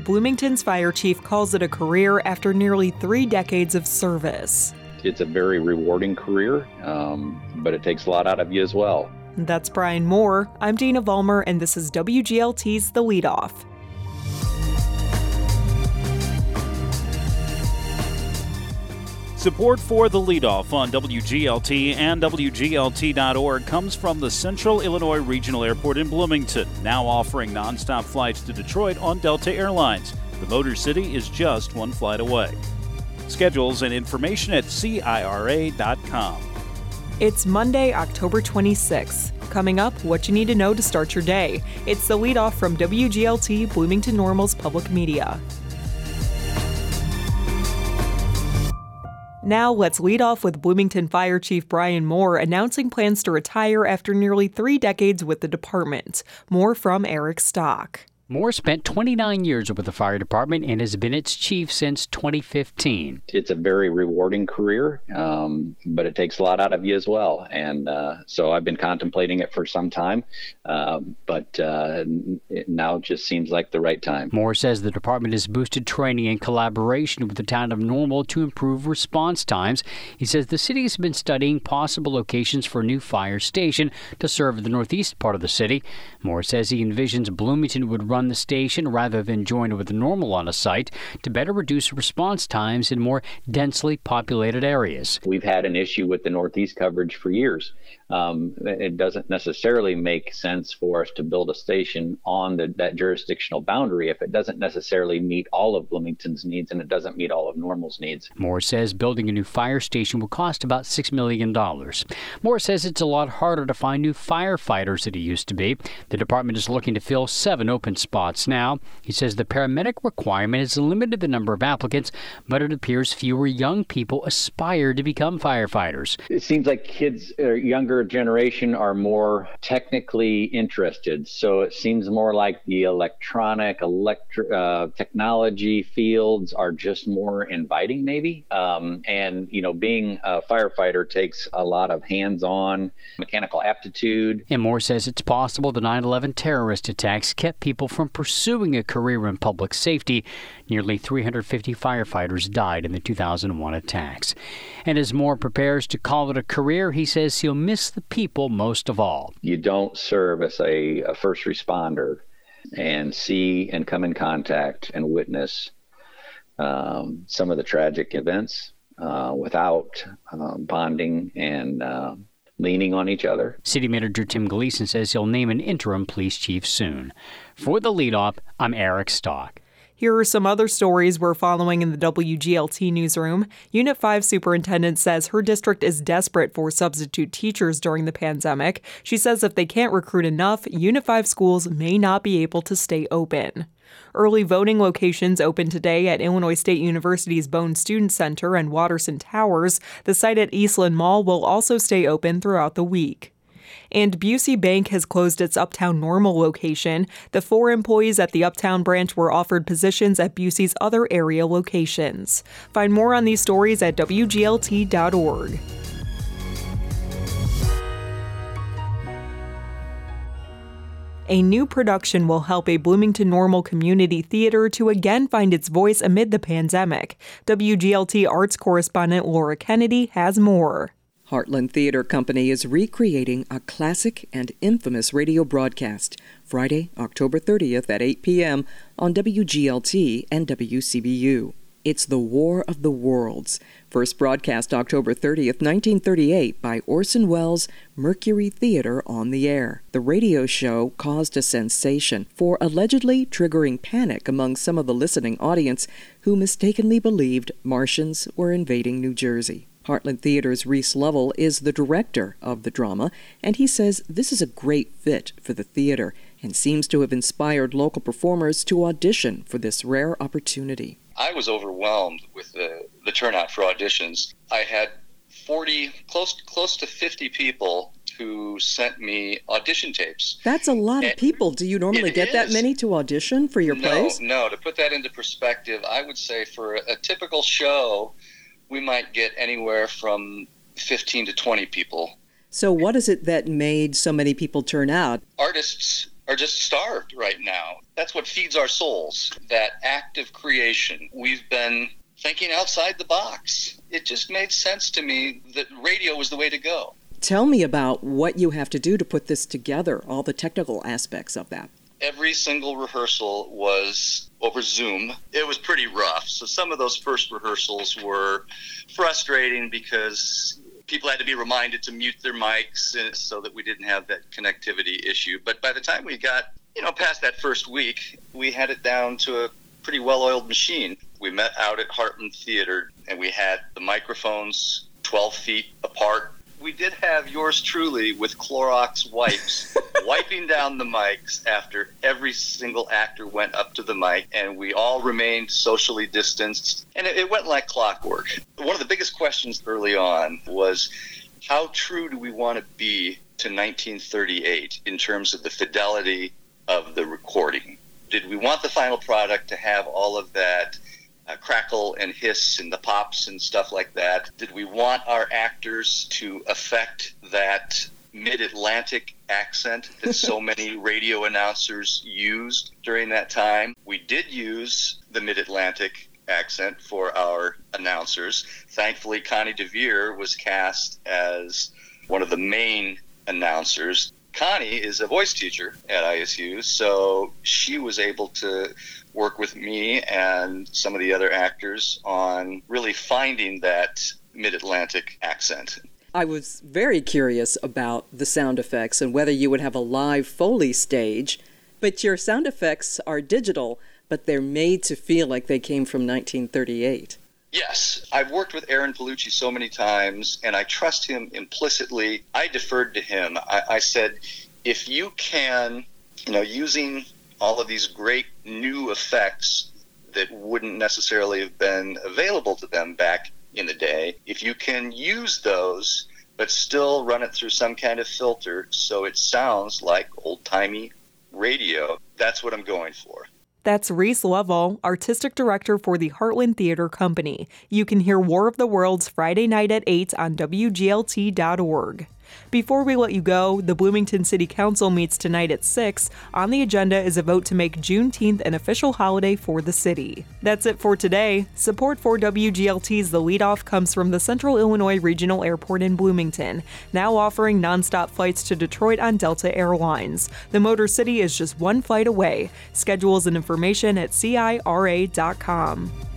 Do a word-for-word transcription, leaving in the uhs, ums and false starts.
Bloomington's fire chief calls it a career after nearly three decades of service. It's a very rewarding career, um, but it takes a lot out of you as well. That's Brian Moore. I'm Dana Vollmer, and this is W G L T's The Leadoff. Support for The Leadoff on W G L T and W G L T dot org comes from the Central Illinois Regional Airport in Bloomington, now offering nonstop flights to Detroit on Delta Airlines. The Motor City is just one flight away. Schedules and information at C I R A dot com. It's Monday, October twenty-sixth. Coming up, what you need to know to start your day. It's The Leadoff from W G L T Bloomington Normal's Public Media. Now, let's lead off with Bloomington Fire Chief Brian Moore announcing plans to retire after nearly three decades with the department. More from Eric Stock. Moore spent twenty-nine years with the fire department and has been its chief since twenty fifteen. It's a very rewarding career, um, but it takes a lot out of you as well. And uh, so I've been contemplating it for some time, uh, but uh, it now just seems like the right time. Moore says the department has boosted training and collaboration with the town of Normal to improve response times. He says the city has been studying possible locations for a new fire station to serve the northeast part of the city. Moore says he envisions Bloomington would run the station rather than join with Normal on a site to better reduce response times in more densely populated areas. We've had an issue with the Northeast coverage for years. Um, it doesn't necessarily make sense for us to build a station on the, that jurisdictional boundary if it doesn't necessarily meet all of Bloomington's needs and it doesn't meet all of Normal's needs. Moore says building a new fire station will cost about six million dollars. Moore says it's a lot harder to find new firefighters than it used to be. The department is looking to fill seven open spots now. He says the paramedic requirement has limited the number of applicants, but it appears fewer young people aspire to become firefighters. It seems like kids or younger generation are more technically interested. So it seems more like the electronic, electric uh, technology fields are just more inviting, maybe. Um, and, you know, being a firefighter takes a lot of hands-on mechanical aptitude. And Moore says it's possible the nine eleven terrorist attacks kept people from pursuing a career in public safety. Nearly three hundred fifty firefighters died in the two thousand one attacks. And as Moore prepares to call it a career, he says he'll miss the people most of all. You don't serve as a, a first responder and see and come in contact and witness um, some of the tragic events uh, without uh, bonding and uh, leaning on each other. City Manager Tim Gleason says he'll name an interim police chief soon. For The Leadoff, I'm Eric Stock. Here are some other stories we're following in the W G L T newsroom. Unit five superintendent says her district is desperate for substitute teachers during the pandemic. She says if they can't recruit enough, Unit five schools may not be able to stay open. Early voting locations open today at Illinois State University's Bone Student Center and Watterson Towers. The site at Eastland Mall will also stay open throughout the week. And Busey Bank has closed its Uptown Normal location. The four employees at the Uptown branch were offered positions at Busey's other area locations. Find more on these stories at W G L T dot org. A new production will help a Bloomington Normal community theater to again find its voice amid the pandemic. W G L T arts correspondent Laura Kennedy has more. Heartland Theater Company is recreating a classic and infamous radio broadcast Friday, October thirtieth at eight p.m. on W G L T and W C B U. It's The War of the Worlds, first broadcast October thirtieth, nineteen thirty-eight by Orson Welles' Mercury Theater on the Air. The radio show caused a sensation for allegedly triggering panic among some of the listening audience who mistakenly believed Martians were invading New Jersey. Heartland Theater's Reese Lovell is the director of the drama, and he says this is a great fit for the theater and seems to have inspired local performers to audition for this rare opportunity. I was overwhelmed with the, the turnout for auditions. I had forty, close close to fifty people who sent me audition tapes. That's a lot and of people. Do you normally get is. that many to audition for your no, plays? No, to put that into perspective, I would say for a, a typical show, we might get anywhere from fifteen to twenty people. So what is it that made so many people turn out? Artists are just starved right now. That's what feeds our souls, that act of creation. We've been thinking outside the box. It just made sense to me that radio was the way to go. Tell me about what you have to do to put this together, all the technical aspects of that. Every single rehearsal was over Zoom. It was pretty rough. So some of those first rehearsals were frustrating because people had to be reminded to mute their mics so that we didn't have that connectivity issue. But by the time we got, you know, past that first week, we had it down to a pretty well-oiled machine. We met out at Heartland Theater, and we had the microphones twelve feet apart. We did have yours truly with Clorox wipes wiping down the mics after every single actor went up to the mic, and we all remained socially distanced, and it, it went like clockwork. One of the biggest questions early on was, how true do we want to be to nineteen thirty-eight in terms of the fidelity of the recording? Did we want the final product to have all of that Uh, crackle and hiss and the pops and stuff like that? Did we want our actors to affect that mid-Atlantic accent that so many radio announcers used during that time? We did use the mid-Atlantic accent for our announcers. Thankfully, Connie DeVere was cast as one of the main announcers. Connie is a voice teacher at I S U, so she was able to work with me and some of the other actors on really finding that mid-Atlantic accent. I was very curious about the sound effects and whether you would have a live Foley stage, but your sound effects are digital, but they're made to feel like they came from nineteen thirty-eight. Yes, I've worked with Aaron Palucci so many times, and I trust him implicitly. I deferred to him. I, I said, if you can, you know, using all of these great new effects that wouldn't necessarily have been available to them back in the day, if you can use those but still run it through some kind of filter so it sounds like old-timey radio, that's what I'm going for. That's Reese Lovell, Artistic Director for the Heartland Theater Company. You can hear War of the Worlds Friday night at eight on W G L T dot org. Before we let you go, the Bloomington City Council meets tonight at six. On the agenda is a vote to make Juneteenth an official holiday for the city. That's it for today. Support for W G L T's The Leadoff comes from the Central Illinois Regional Airport in Bloomington, now offering nonstop flights to Detroit on Delta Airlines. The Motor City is just one flight away. Schedules and information at C I R A dot com.